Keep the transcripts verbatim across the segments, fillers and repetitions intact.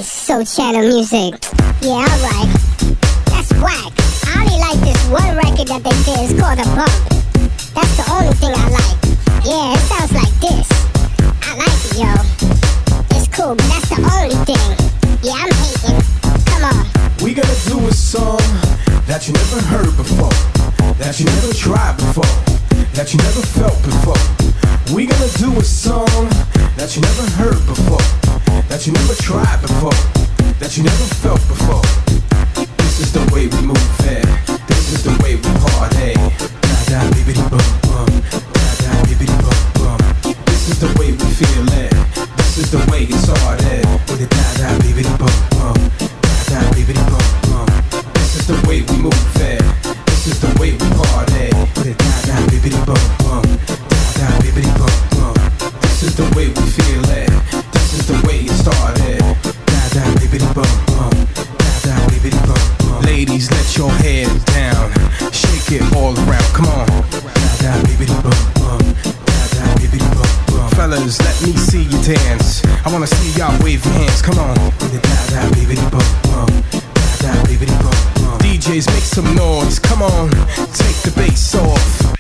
this Soul Channel music. Yeah, alright. That's whack. I only like this one record that they did. It's called A Bump. That's the only thing I like. Yeah, it sounds like this. I like it, yo. It's cool, but that's the only thing. Yeah, I'm hating. Come on. We gonna do a song that you never heard before, that you never tried before, that you never felt before. We gonna do a song that you never heard before, that you never tried before, that you never felt before. This is the way we move it. This is the way we party. Da da bibbidi bum bum. Da da bibbidi bum bum. This is the way we feel it. This is the way it started. With the da da bibbidi bum bum. Da da bibbidi bum bum. This is the way we move it. This is the way we party. With the da da bibbidi bum bum. Da da bibbidi bum bum. This is the way we feel it. This is the way it started. Da da bibbidi bum bum. Da da bibbidi bum bum. Ladies, let your hair down. Shake it all around. Come on. Da da bibbidi bum bum. Da da bibbidi bum bum. Fellas, let me see you dance. I wanna see y'all wave your hands. Come on. Da da bibbidi bum bum. Da da bibbidi bum bum. D Js, make some noise. Come on. Take the bass off.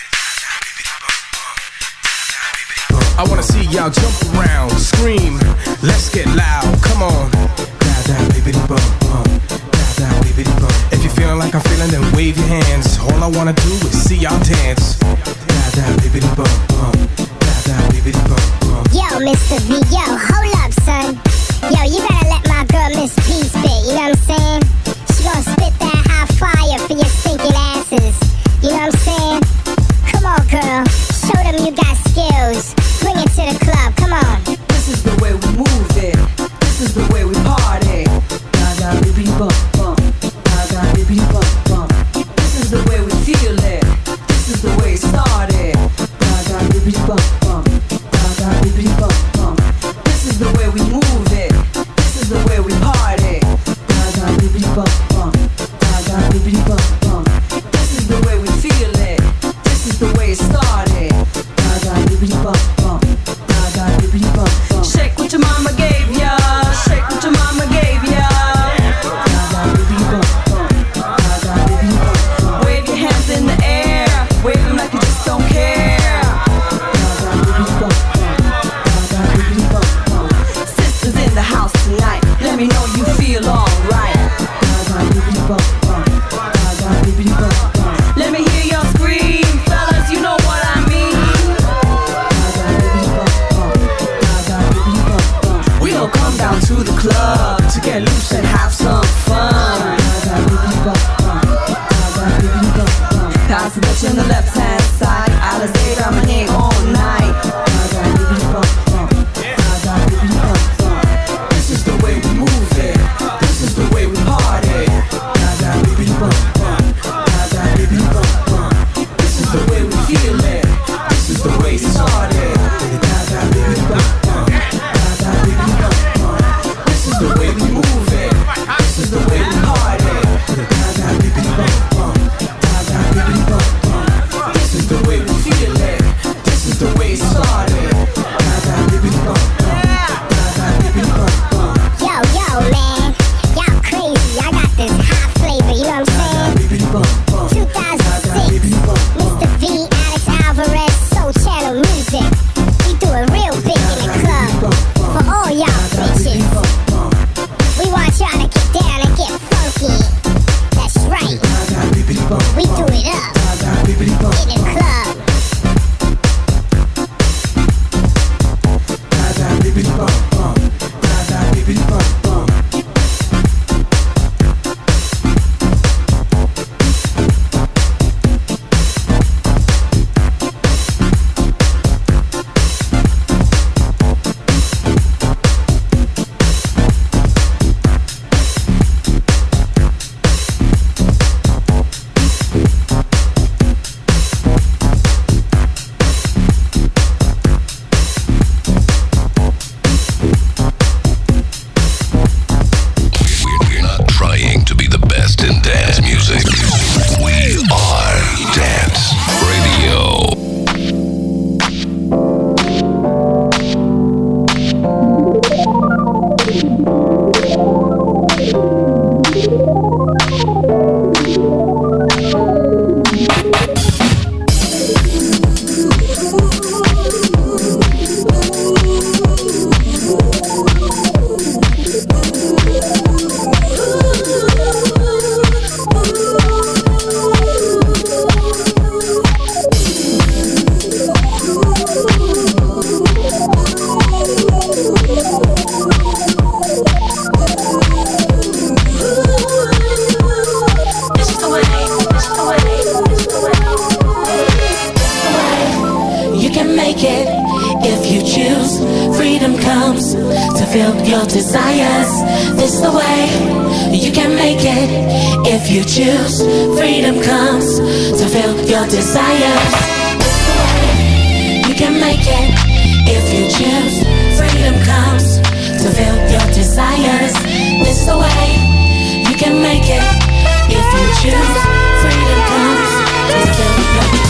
I wanna see y'all jump around, scream, let's get loud, come on. If you're feeling like I'm feeling, then wave your hands. All I wanna do is see y'all dance. Yo, Mister V, yo, hold up, son. Yo, you gotta let my girl Miss P spit, you know what I'm saying? She gon' spit that hot fire for your stinking asses. You know what I'm saying? Come on, girl, show them you got skills. Bring it to the club, come on. This is the way we move it. This is the way we party. Da da bibbidi bum bum. Da da bibbidi bum bum. This is the way we feel it. This is the way it started. Da da bibbidi bum bum. Da da bibbidi bum bum. This is the way we move it. This is the way we party. Da da bibbidi bum bum. Da da bibbidi bum bum. This is the way we feel it. This is the way it started. Da da bibbidi bum bum. Shake what your mama gave ya. Shake what your mama gave ya. Wave your hands in the air. Wave them like you just don't care. Sisters in the house tonight, let me know you feel alright. Let me hear y'all scream. Fellas, you know what I mean. We gon' come down to the club to get loose and have some fun. Pass the Dutch on the left hand side. Alizé Ramané all night. This is the way we move it. This is the way we party. This is the way we feel it. This is the way it started. This is the way we move it. This is the way we party. fulfill your desires. This is the way you can make it if you choose. Freedom comes to fill your desires. This is the way you can make it if you choose. Freedom comes to fill your desires. This is the way you can make it if you choose. Freedom comes to fill your desires.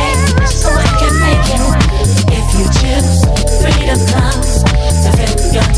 Your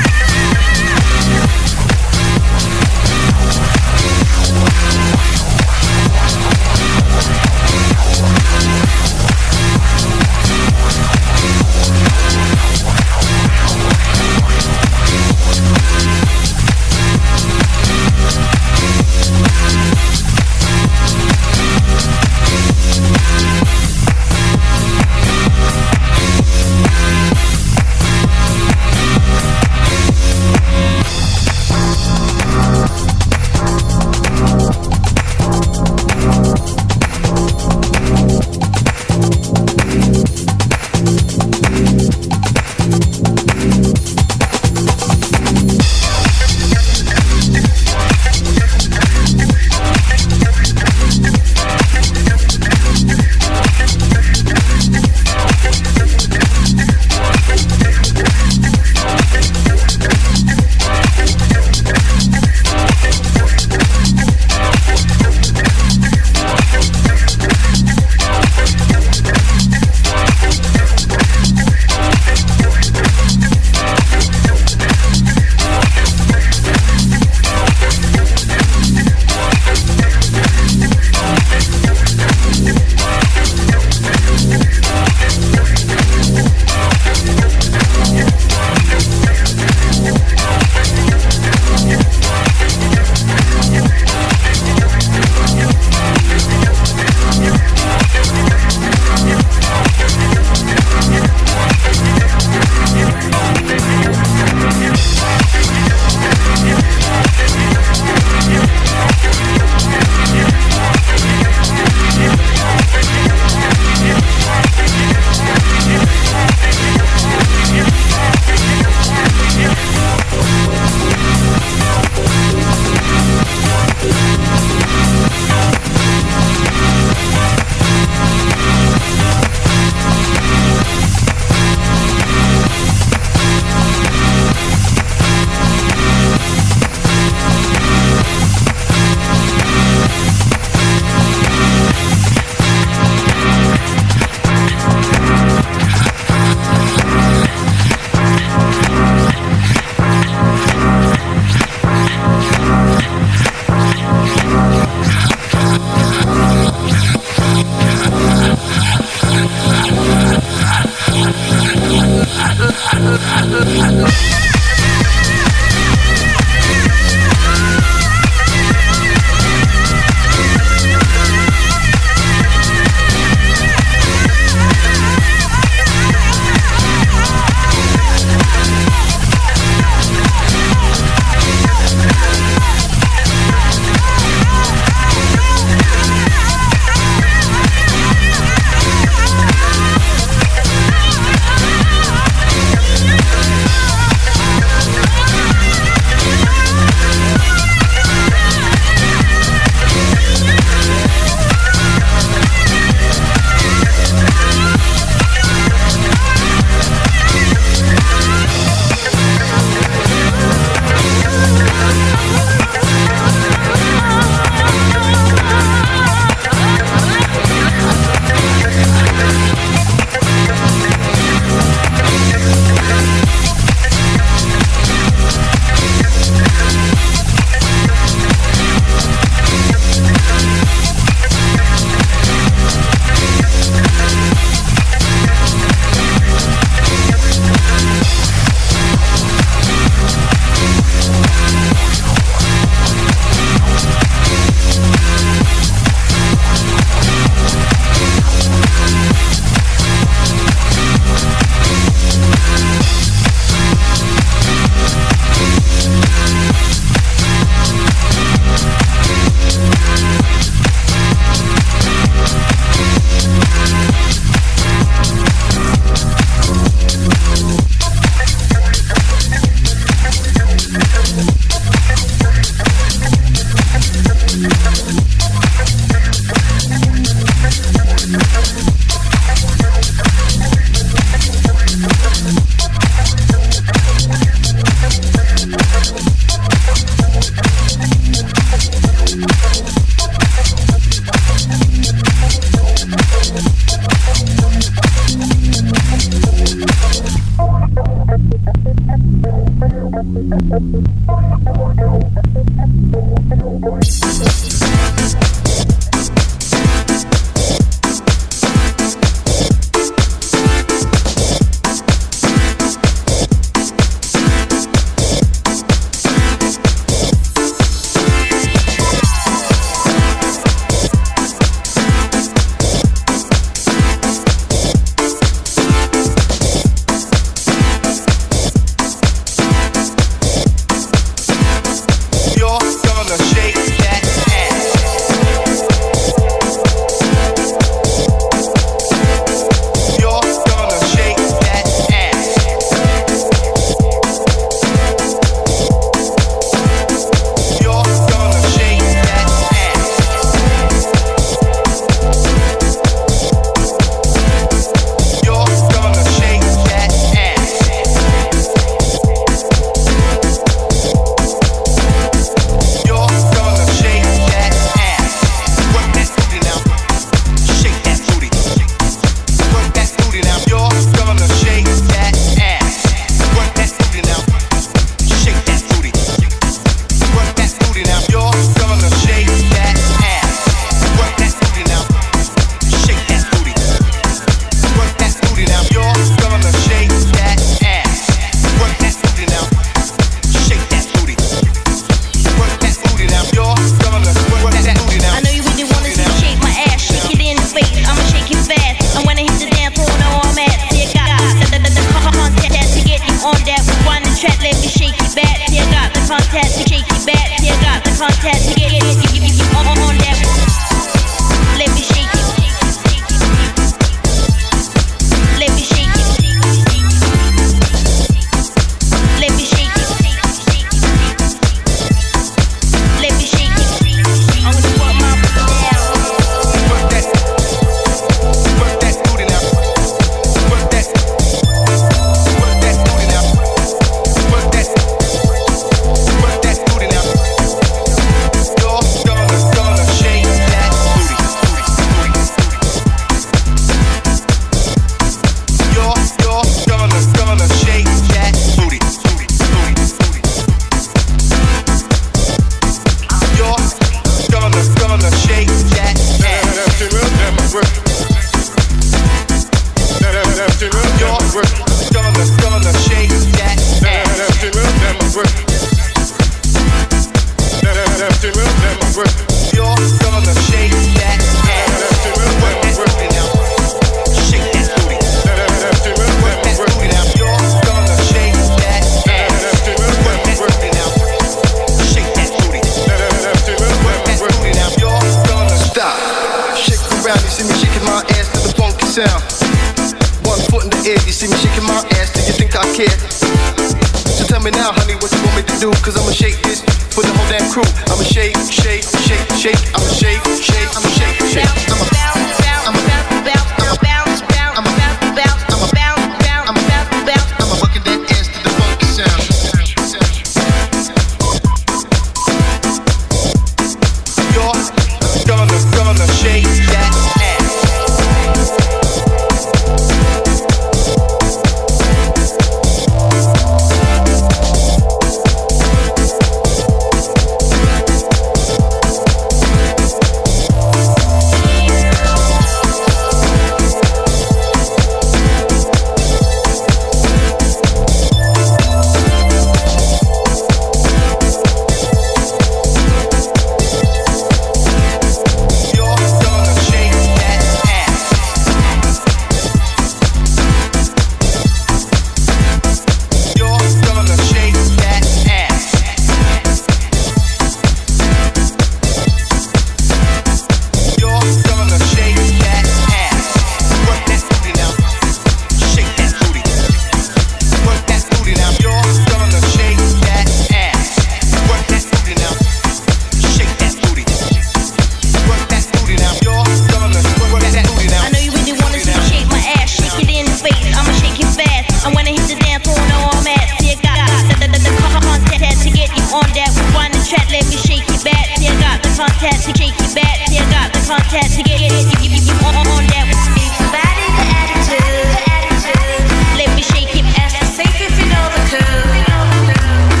Let me shake it, ask for safe if you know the code.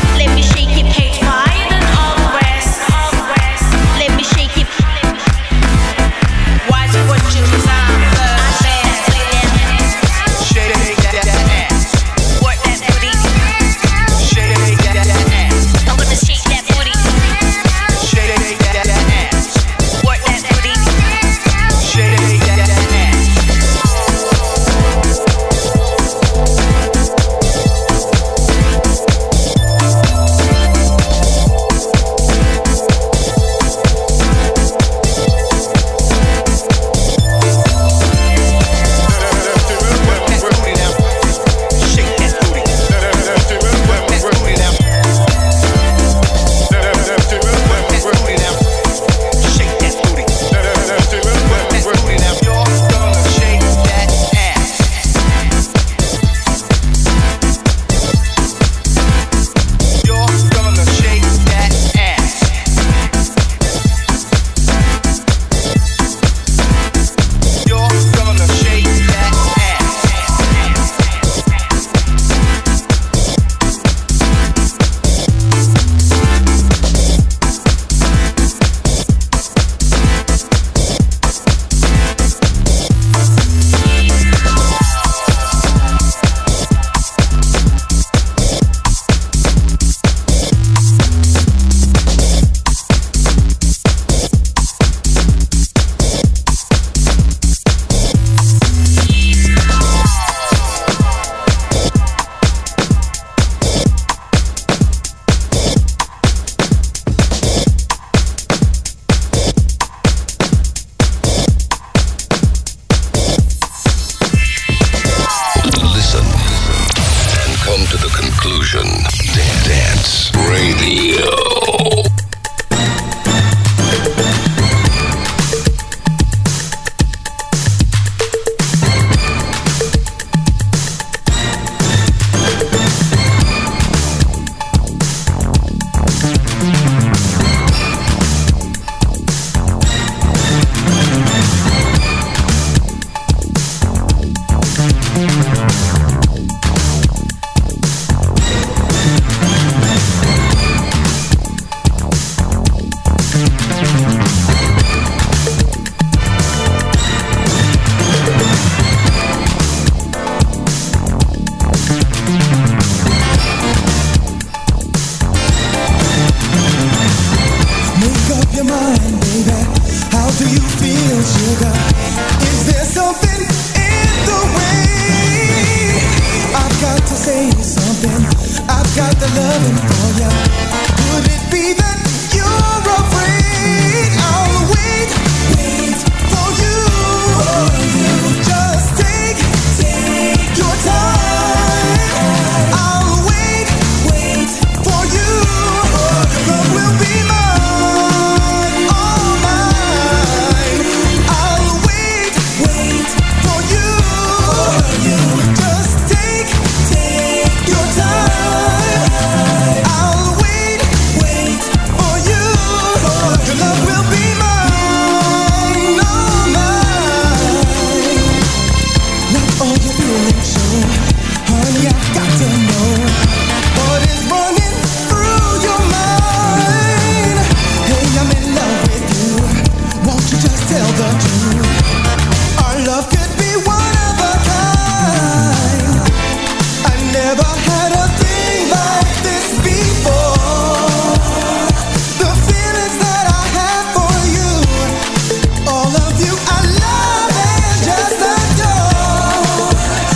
the loving for you. Could it be that you're afraid? I'll wait, wait for you. For you. Just take, take your time. I'll wait, wait for you. Your love will be mine, all mine. I'll wait, wait for you. For you. Just take, take your time. I'll wait, wait for you. Your love will be mine, all mine. Not all your feelings show, honey, I've got to know what is running through your mind. Hey, I'm in love with you. Won't you just tell the truth? Our love could be one of a kind. I never had a thing like this before. The feelings that I have for you, all of you I love and just adore.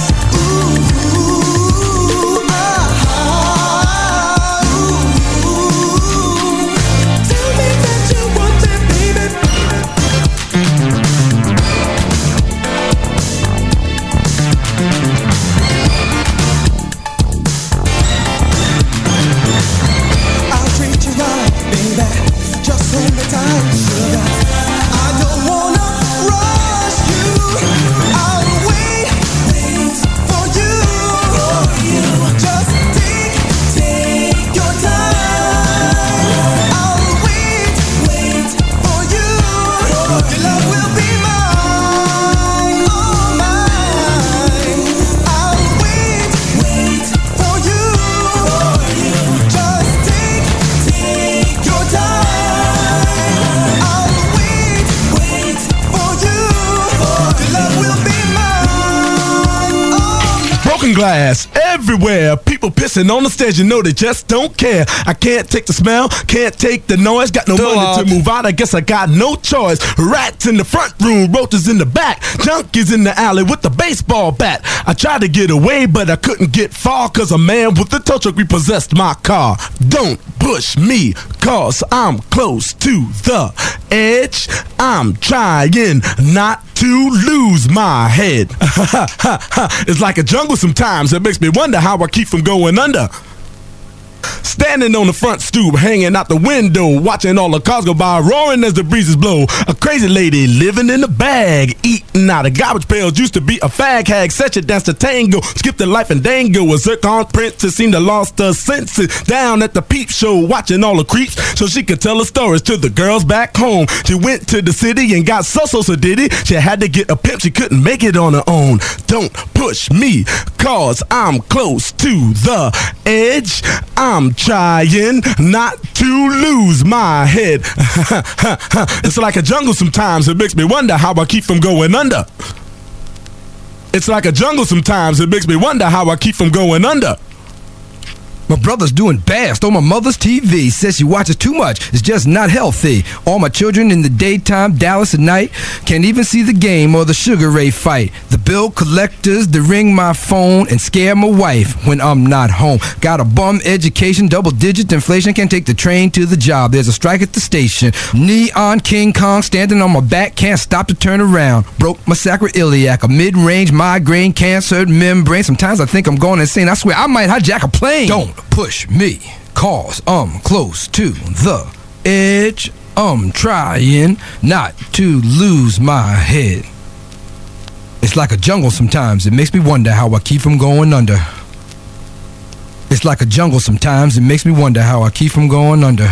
Ooh, ah, ooh. Tell me that you want it, baby. I'll treat you right, baby. Just hold me tight, sugar. I don't wanna rush you. I'll wait, wait for you. For you. Just take, take your time. I'll wait, wait for you. Your love will be mine, all mine. I'll wait, wait for you. For you. Just take, take your time. I'll wait, wait for you. Your love will be mine, all mine. Broken glass everywhere. People pissing on the stage, you know they just don't care. I can't take the smell, can't take the noise. Got no money to move out, I guess I got no choice. Rats in the front room, roaches in the back, junkies in the alley with the baseball bat. I tried to get away, but I couldn't get far, cause a man with a tow truck repossessed my car. Don't push me, cause I'm close to the edge. I'm trying not to lose my head. It's like a jungle sometimes. It makes me wonder how I keep from going under. Standing on the front stoop, hanging out the window, watching all the cars go by, roaring as the breezes blow. A crazy lady living in a bag, eating out of garbage pails. Used to be a fag hag, such a dance to tango, skipped the life and dango. A zircon princess seemed to lost her senses. Down at the peep show, watching all the creeps, so she could tell her stories to the girls back home. She went to the city and got so so so did it. She had to get a pimp, she couldn't make it on her own. Don't push me, cause I'm close to the edge. I'm trying not to lose my head. It's like a jungle sometimes. It makes me wonder how I keep from going under. It's like a jungle sometimes. It makes me wonder how I keep from going under. My brother's doing best on my mother's T V. Says she watches too much. It's just not healthy. All my children in the daytime, Dallas at night. Can't even see the game or the Sugar Ray fight. The bill collectors, they ring my phone and scare my wife when I'm not home. Got a bum education, double digit inflation. Can't take the train to the job. There's a strike at the station. Neon King Kong standing on my back. Can't stop to turn around. Broke my sacroiliac. A mid-range migraine, cancer membrane. Sometimes I think I'm going insane. I swear I might hijack a plane. Don't push me, cause I'm close to the edge. I'm trying not to lose my head. It's like a jungle sometimes. It makes me wonder how I keep from going under. It's like a jungle sometimes. It makes me wonder how I keep from going under.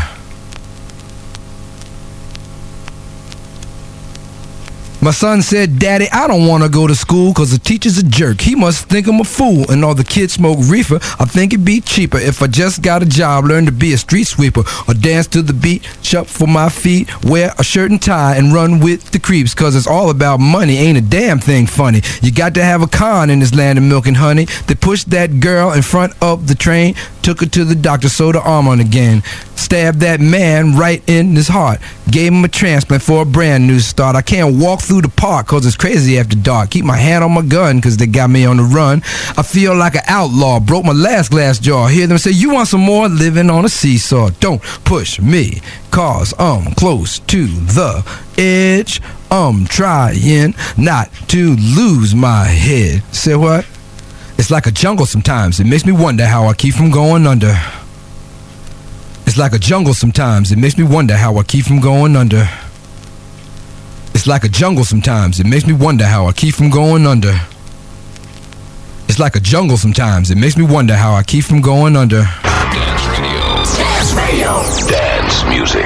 My son said, "Daddy, I don't want to go to school cause the teacher's a jerk. He must think I'm a fool and all the kids smoke reefer. I think it'd be cheaper if I just got a job, learn to be a street sweeper or dance to the beat, shuffle my feet, wear a shirt and tie and run with the creeps cause it's all about money. Ain't a damn thing funny. You got to have a con in this land of milk and honey. They pushed that girl in front of the train, took her to the doctor, sewed her arm on again, stabbed that man right in his heart, gave him a transplant for a brand new start. I can't walk through through the park, cause it's crazy after dark. Keep my hand on my gun, cause they got me on the run. I feel like an outlaw, broke my last glass jar. Hear them say, you want some more? Living on a seesaw. Don't push me, cause I'm close to the edge. I'm trying not to lose my head. Say what? It's like a jungle sometimes. It makes me wonder how I keep from going under. It's like a jungle sometimes. It makes me wonder how I keep from going under. It's like a jungle sometimes. It makes me wonder how I keep from going under. It's like a jungle sometimes. It makes me wonder how I keep from going under. Dance radio. Dance radio. Dance music.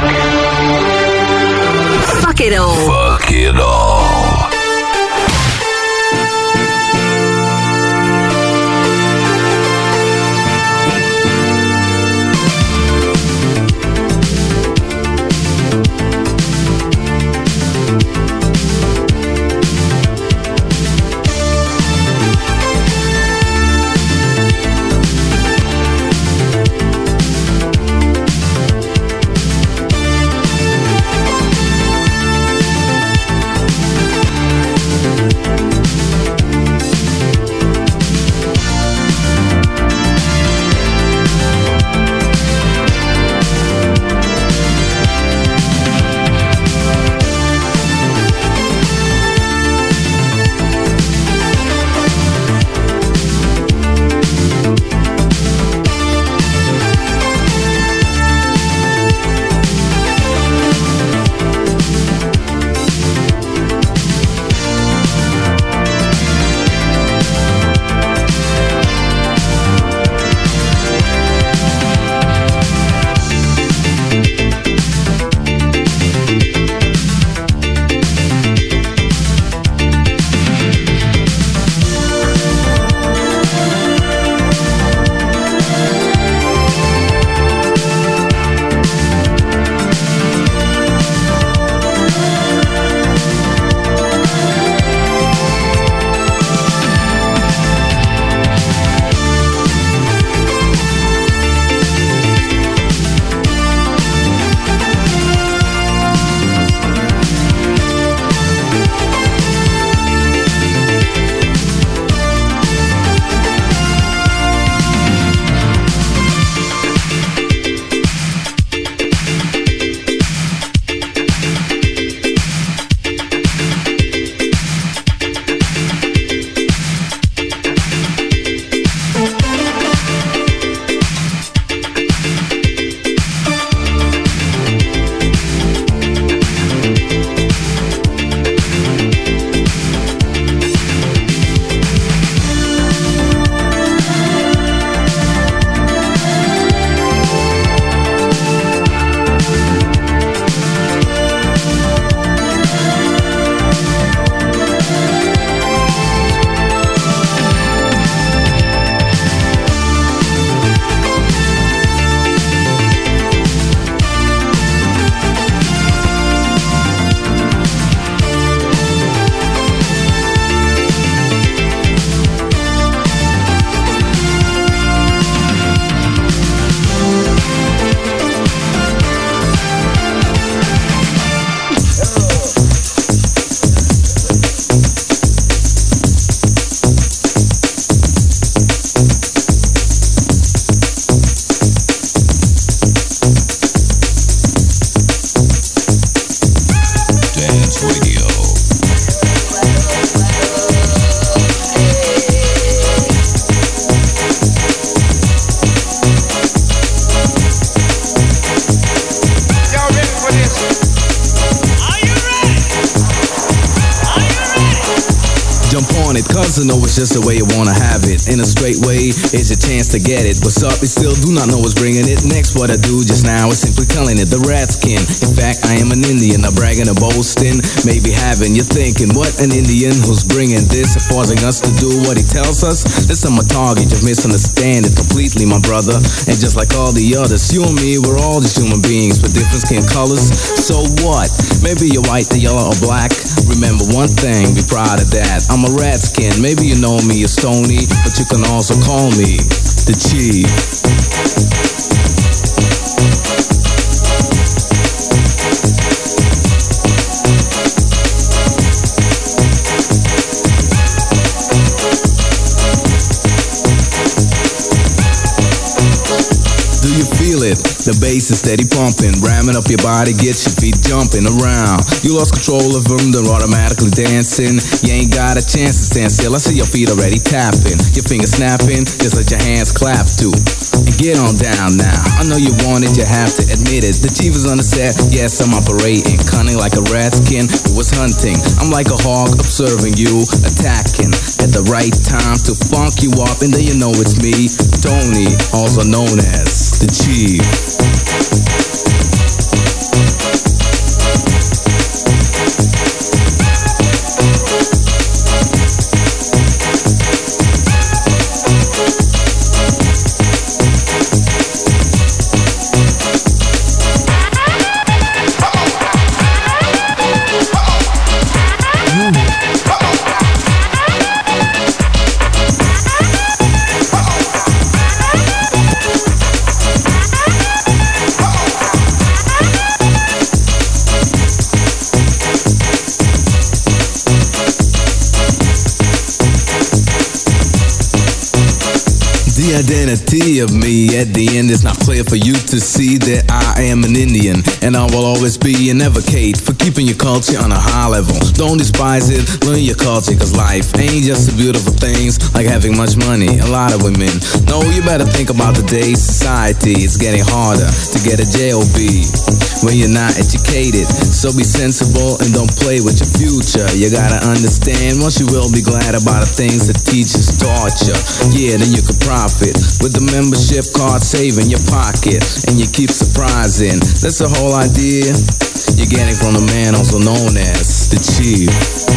Fuck it all. Fuck it all. Cause I know it's just the way you wanna have it. In a straight way, it's your chance to get it. What's up? You still do not know what's bringing it. Next, what I do just now is simply telling it. The Ratskin. In fact, I am an Indian. Not bragging or boasting. Maybe having you thinking, what an Indian who's bringing this, forcing us to do what he tells us. Listen, my target, you misunderstand it completely, my brother. And just like all the others, you and me, we're all just human beings with different skin colors. So what? Maybe you're white, the yellow, or black. Remember one thing, be proud of that. I'm a Ratskin. Maybe you know me as Stony, but you can also call me the Chief. feel it. The bass is steady pumping, ramming up your body, gets your feet jumping around. You lost control of them, they're automatically dancing. You ain't got a chance to stand still. I see your feet already tapping, your fingers snapping, just let your hands clap too. And get on down now. I know you want it, you have to admit it. The chief is on the set, yes, I'm operating, cunning like a rat skin who was hunting. I'm like a hawk observing you, attacking at the right time to funk you up, and then you know it's me, Tony, also known as the Chief. The identity of me at the end is not clear for you to see that I am an Indian, and I will always be and advocate for keeping your culture on a high level. Don't despise it, learn your culture, cause life ain't just the beautiful things like having much money, a lot of women. No, you better think about today's society. It's getting harder to get a J O B when you're not educated, so be sensible and don't play with your future. You gotta understand, once you will be glad about the things that teachers taught you. Yeah, then you could profit with the membership card save in your pocket, and you keep surprising. That's the whole idea you're getting from the man also known as the Chief.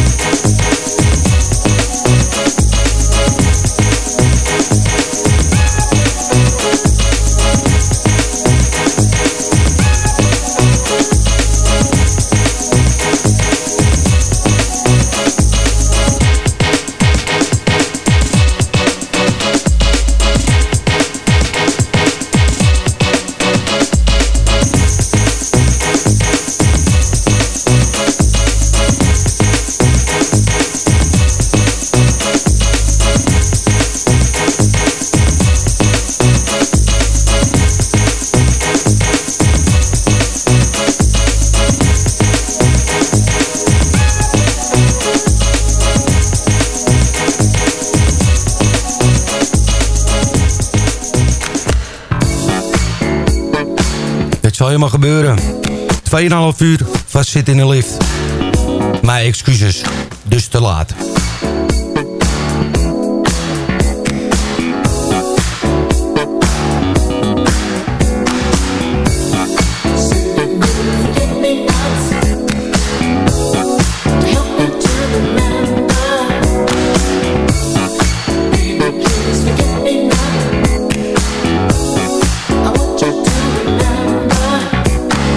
Zal je maar gebeuren. twee komma vijf uur vastzitten in de lift. Mijn excuses. Dus te laat.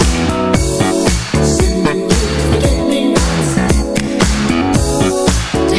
To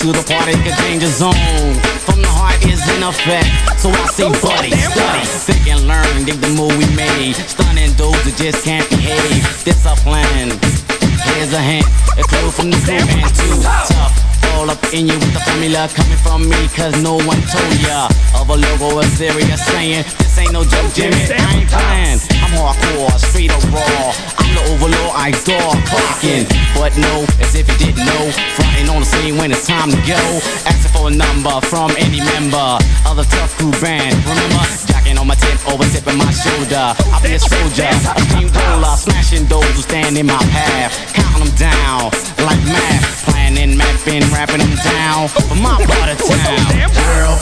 to the party, a danger zone. From the heart is in effect. So I say, buddy, study, think and learn, dig the move we made. Stunning dudes that just can't behave. Discipline. Here's a hint, a clue from the group and too tough. All up in you with the formula coming from me, cause no one told ya of a logo, a serious saying. This ain't no joke, Jimmy, I ain't playing. I'm hardcore, straight up raw. I'm the overlord, I adore clocking. But no, as if you didn't know, fronting on the scene when it's time to go. Asking for a number from any member of the tough crew band. Remember, jocking on my tip, over tipping my shoulder. I'll be a soldier, a steamroller, smashing those who stand in my path. Counting them down like math, planning, mapping, rapping them down for my part of town. Girl.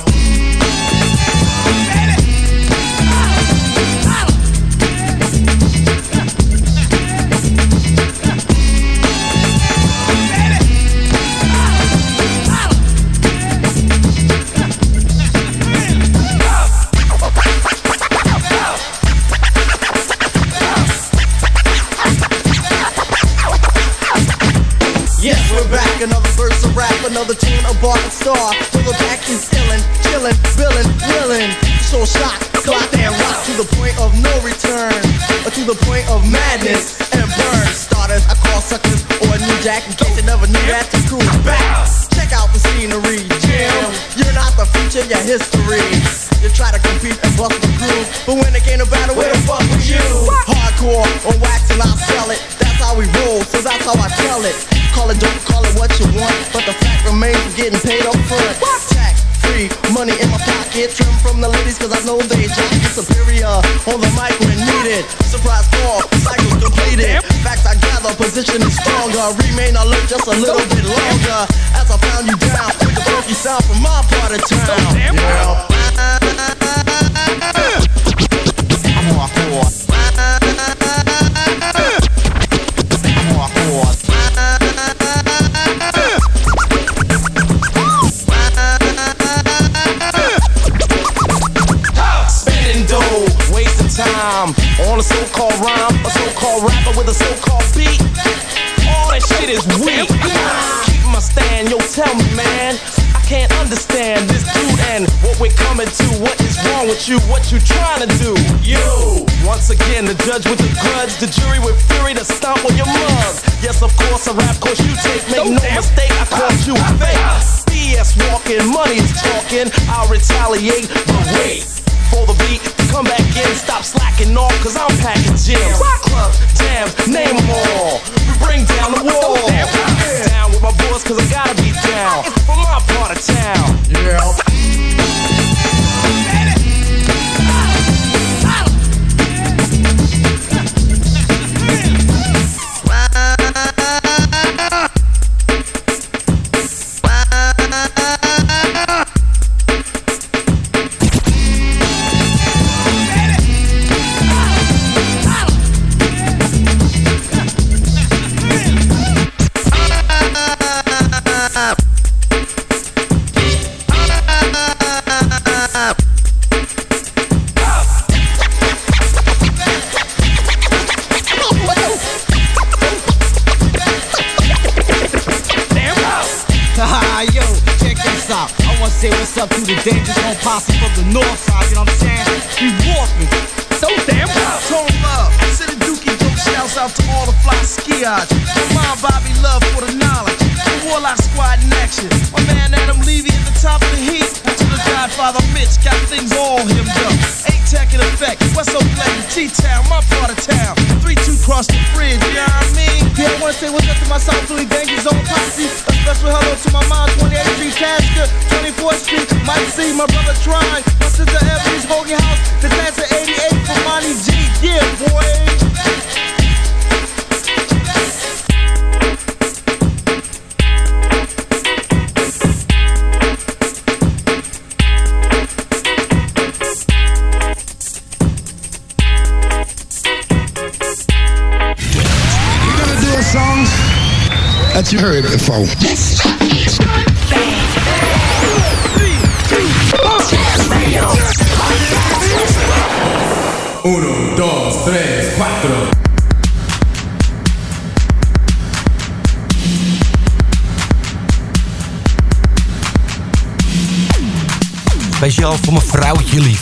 Yes, we're back, another verse of rap, another tune, a bar and star. Till the back is illin', chillin', billin', willin'. So shock, clock and rock to the point of no return, or to the point of madness and burn. Starters, I call suckers, or a new jack, in case you never knew that the crew is back. Check out the scenery, Jim. You're not the future, you're history. You try to compete and bust the groove, but when it came to battle, where the fuck was you? Hardcore on wax and I'll sell it. That's how we roll, so that's how I tell it. Call it, don't call it what you want, but the fact remains we're getting paid up front. Tax free, money in my pocket, trim from the ladies cause I know they jock is superior on the mic when needed. Surprise call, cycle's completed. Facts I gather, position is stronger. Remain alert just a little bit longer as I pound you down with the funky sound from my part of town. Yeah. I'm hardcore. I'm hardcore. Time on a so-called rhyme, a so-called rapper with a so-called beat. All that shit is weak. Keep my stand, yo, tell me, man. I can't understand this dude and what we're coming to. What is wrong with you? What you trying to do? You. Once again, the judge with the grudge, the jury with fury to stomp on your mug. Yes, of course, a rap course you take. Make no mistake, I called you fake. B S walking, money is talking. I'll retaliate, but wait. For the beat, come back in, stop slacking off, cause I'm packing gems. Clubs, jams, name them all. We bring down the wall. Down with my boys, cause I gotta be down. From my part of town. Yeah. Say what's up to the Danger Zone posse from the north side, you know what I'm saying? We walking, so damn proud. Tone love, City Dookie dope shouts out to all the fly skiers. My Bobby love for the knowledge. The Warlock Squad in action. My man Adam Levy at the top of the heat. To the Godfather Mitch, got things all hemmed up. A-Tech in effect, West Oakland, T-Town, my part of town. three two cross the bridge, you know what I mean? Yeah, I wanna say what's up to my South Philly Danger Zone posse. A special hello to my mom, twenty-eighth Street Tasker, twenty-fourth Street, Mike C, my brother Try, my sister Evans, Hoagie House, the dance at eighty-eight for Monty G. Yeah, boy. That you heard before. Yes. Uno, dos, tres, cuatro. Speciaal voor mijn vrouwtje lief.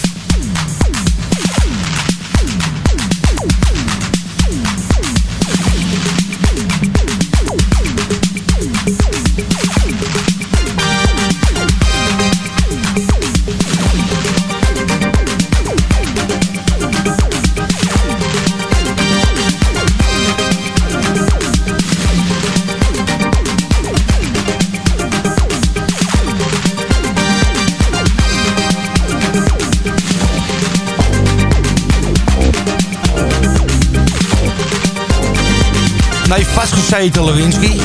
Nee, vastgezeten, Lewinsky.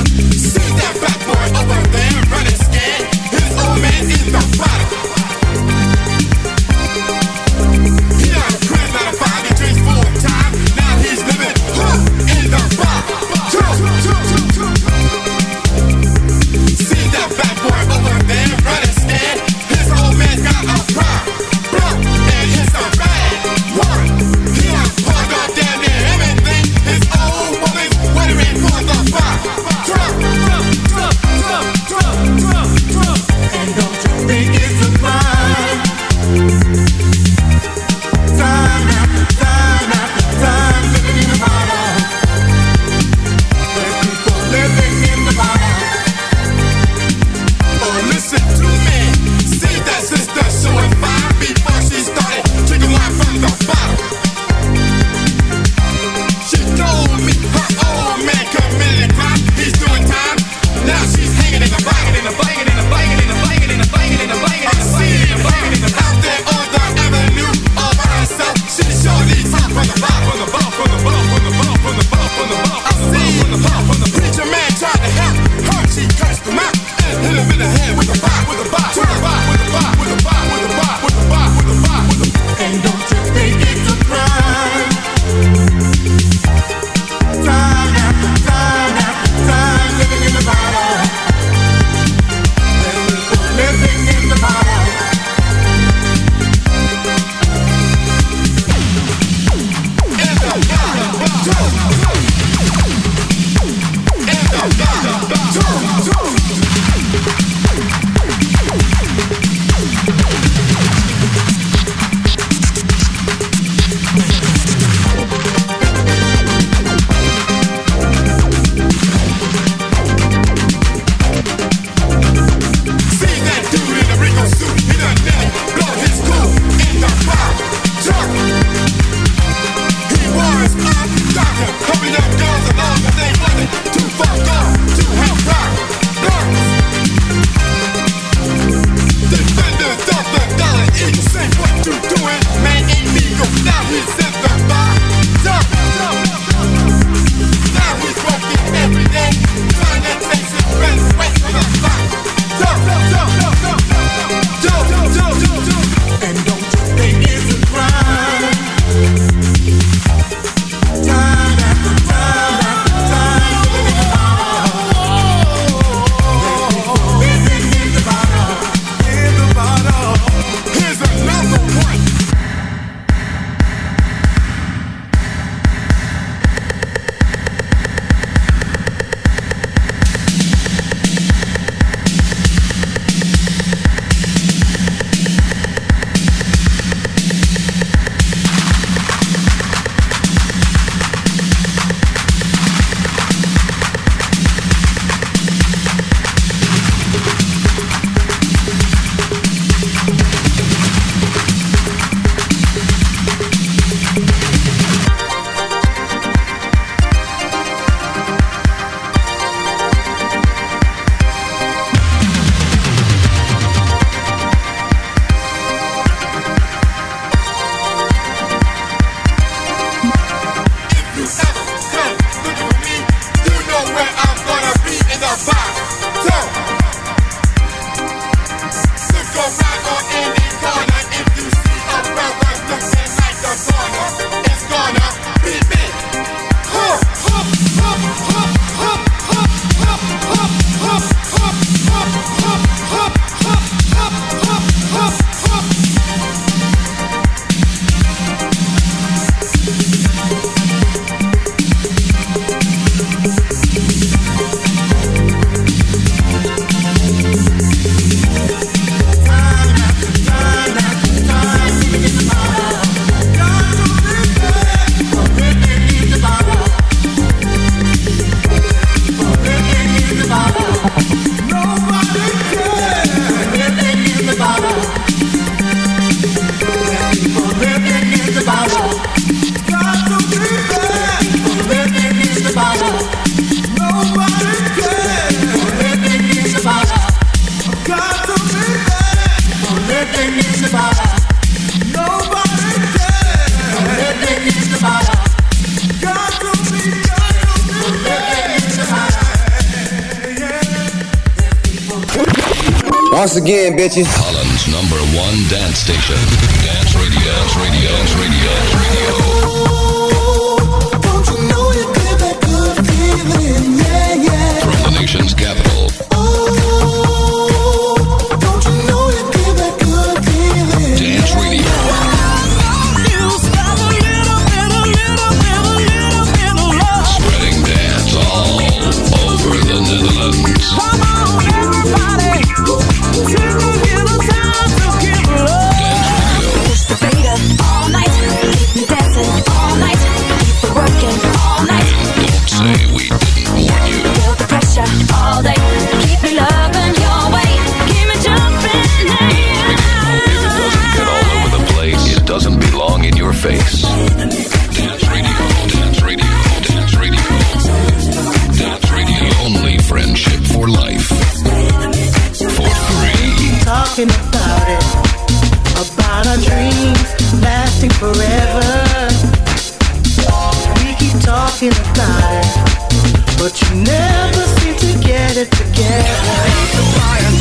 Drop, drop, drop. living in Nevada. Nobody cares. I'm living in Nevada. God to me, God to me. I'm living in Nevada. Once again, bitches. Holland's number one dance station. Dance Radio. Dance Radio. Dance Radio. Dance Radio. Don't you know you get that good feeling? Yeah, yeah. From the nation's capital. Oh, don't you know you get that good feeling? Dance Radio. Spreading dance all over the Netherlands. Come on, everybody. All night, keep me dancing all night, keep it working all night. Don't say we didn't warn you. Feel the pressure all day, keep me loving your way, keep me jumping now. If it doesn't get all over the place, it doesn't belong in your face. Dance Radio, Dance Radio, Dance Radio. Dance Radio, only friendship for life. For free. Talking about it, about our dreams lasting forever. We keep talking about it, but you never seem to get it together.